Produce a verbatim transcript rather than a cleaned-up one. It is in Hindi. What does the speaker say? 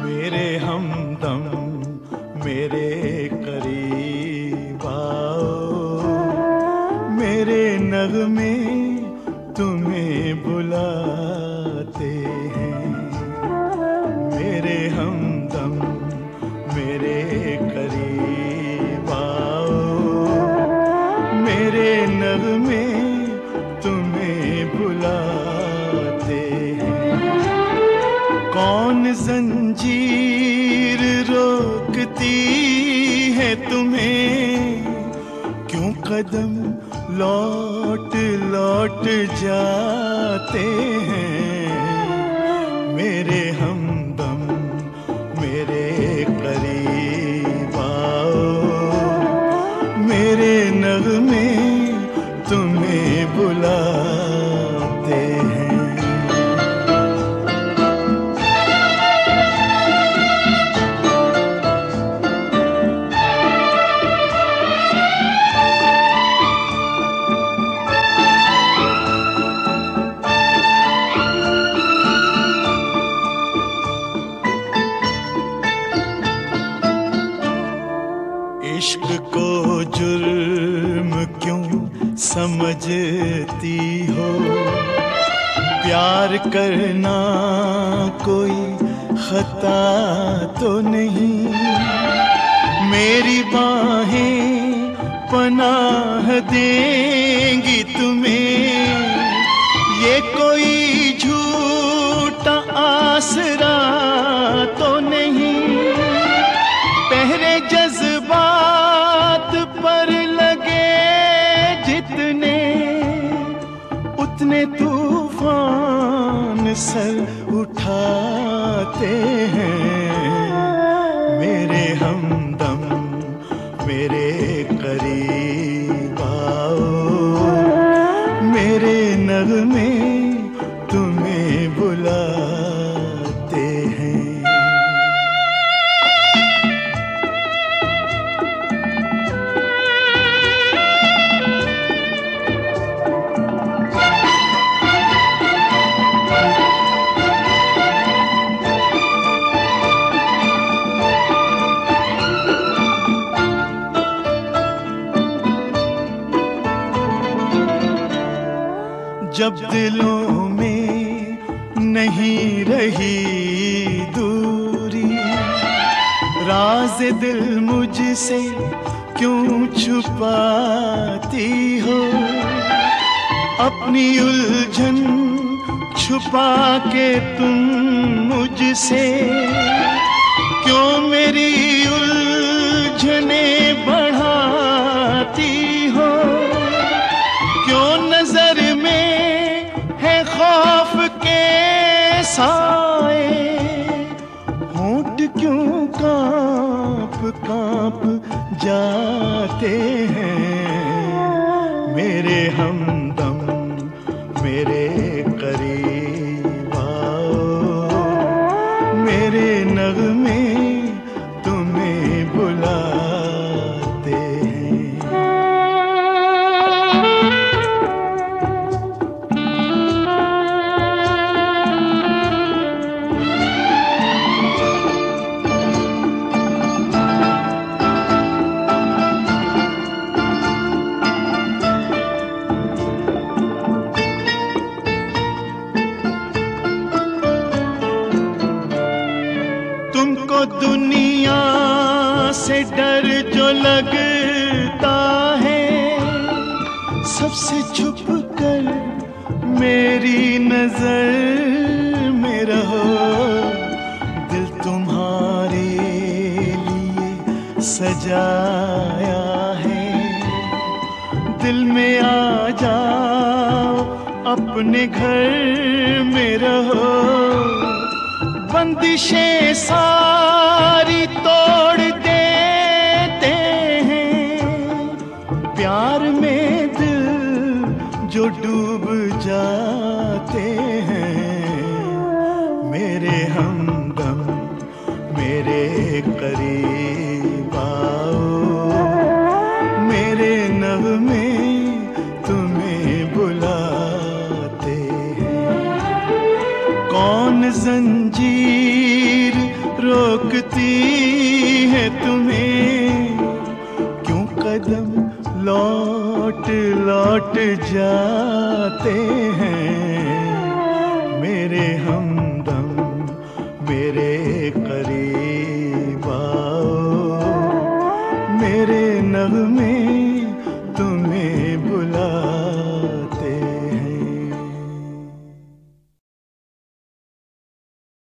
मेरे हमदम मेरे करीब आओ, मेरे नगमे तुम्हें बुलाते हैं। मेरे हमदम मेरे करीब आओ, मेरे नगमे तुम्हें बुलाते हैं। कौन जंजीर रोकती है तुम्हें, क्यों कदम लौट लौट जाते हैं। मेरे हमदम मेरे करीब आओ, मेरे नगमे तुम्हें बुलाते हैं। इश्क को जुर्म क्यों समझती हो, प्यार करना कोई खता तो नहीं। मेरी बाहें पनाह देंगी तुम्हें, ये कोई झूठा आसरा तो नहीं। पहरे जज्बात पर लगे जितने, उतने तूफान सर उठाते हैं। मेरे हमदम मेरे करीब आओ, मेरे नगमे तुम्हें बुलाते हैं। जब दिलों में नहीं रही दूरी, राज दिल मुझसे क्यों छुपाती हो। अपनी उलझन छुपा के तुम मुझसे क्यों मेरी उलझने बढ़ाती हो। क्यों नजर में खौफ के साए, होंठ क्यों कांप कांप जाते हैं। मेरे हमदम मेरे करीब आओ, मेरे नगमे तुम्हें बुलाते हैं। तुमको दुनिया से डर जो लगता है, सबसे छुप कर मेरी नजर में रहो। दिल तुम्हारे लिए सजाया है, दिल में आ जाओ अपने घर में रहो। बंदिशें सारी तोड़ देते हैं, प्यार में दिल जो डूब जाते हैं। मेरे हमदम मेरे करीब आओ, मेरे नगमे तुम्हें बुलाते हैं। कौन जंजीर रोकती है तुम्हें, क्यों कदम लौट लौट जाते हैं। मेरे हमदम मेरे करीब आओ, मेरे नग़्मे तुम्हें बुला